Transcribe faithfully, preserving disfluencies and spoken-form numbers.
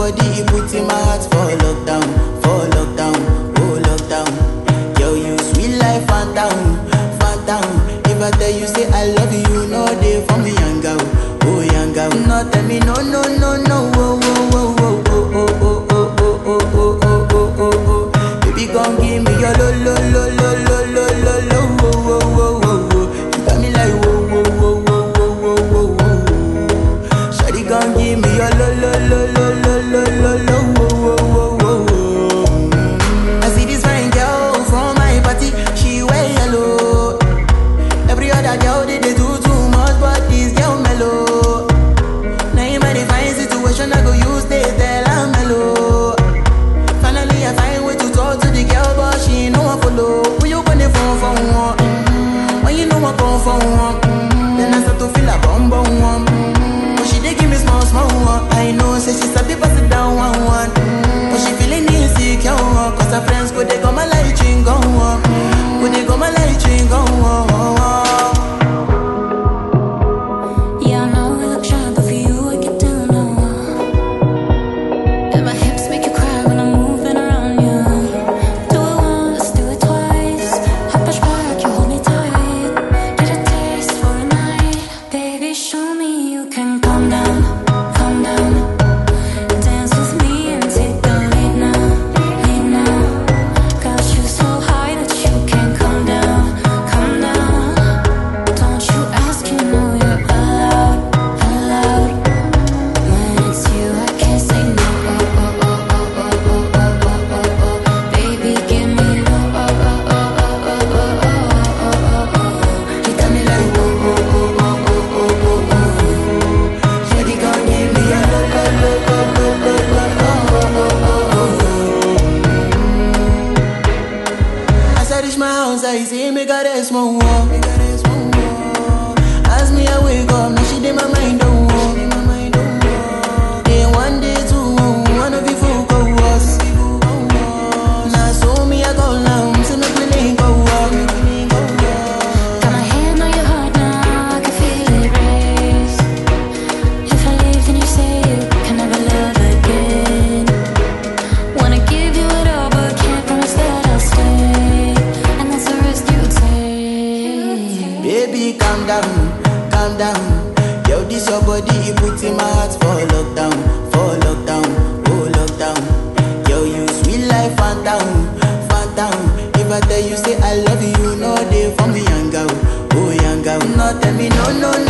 body, it puts in my heart for lockdown, for lockdown, oh lockdown. Girl, you sweet life, phantom, phantom. If I tell you say I love you, you know they for me, young girl, oh young girl. No tell me no, no, no, no, oh, oh, oh, oh, oh, oh, oh, oh, oh, oh, oh, oh, oh, oh. Baby, come give me your lo, lo, lo, lo, lo, lo, lo, lo, oh, oh, oh, oh, oh. You got me like whoa, whoa, whoa, whoa, whoa, whoa, whoa, whoa. Shawty, come give me your lo, lo, lo, lo, lo, lo, lo, lo, oh, oh, oh, oh, oh. I see this fine girl from my party, she wear yellow. Every other girl they, they do too much, but this girl mellow. Now in my fine situation, I go use they tell I'm mellow. Finally, I find way to talk to the girl, but she ain't no one follow. Who you gonna phone for one? Mm-hmm. When you know I come for one, mm-hmm. Then I start to feel a bum bum one. Mm-hmm. But she dey give me small small one. I know, say she sabi pass it down one one. Mm-hmm. But she feeling insecure, one. Cause her friends go they go my light ring go on. Go they go my light ring go on. Yeah, I know we look shy, but for you I get down low. And my hips make you cry when I'm moving around you. Do it once, do it twice. Hop push back, you hold me tight. Get a taste for a night. Baby, show me you can calm down, calm down. Dance with me and take the lead now, lead now. Got you so high that you can't come down, come down. Don't you ask, you know you're allowed, allowed. When it's you, I can't say no. Oh, oh, oh, oh, oh, oh, oh, oh, oh, oh. Baby, give me oh, oh, oh, oh, oh, oh, oh, oh, oh, oh. You got me like oh, oh, oh, oh, oh, oh, oh, oh. Shawty gon' give me a lo, lo, lo, lo, lo, lo, lo, oh, oh, oh, oh. As I reach my house, I see me got a small wall. As me, I wake up, now she did my mind don't walk. Day one, day two, one of you fool go us. Now so me, I go down, so make me link go walk. Got my hand on your heart now, I can feel it race. If I leave, then you say you can never love again. Wanna give you it all, but can't promise that I'll stay. And that's the risk you take. Baby, calm down, calm down. Yo, this your body, it puts in my heart for lockdown, for lockdown, oh lockdown. Yo, you sweet life, phantom, phantom. If I tell you say I love you, you know they for me, young girl, oh young girl. No, tell me no, no, no.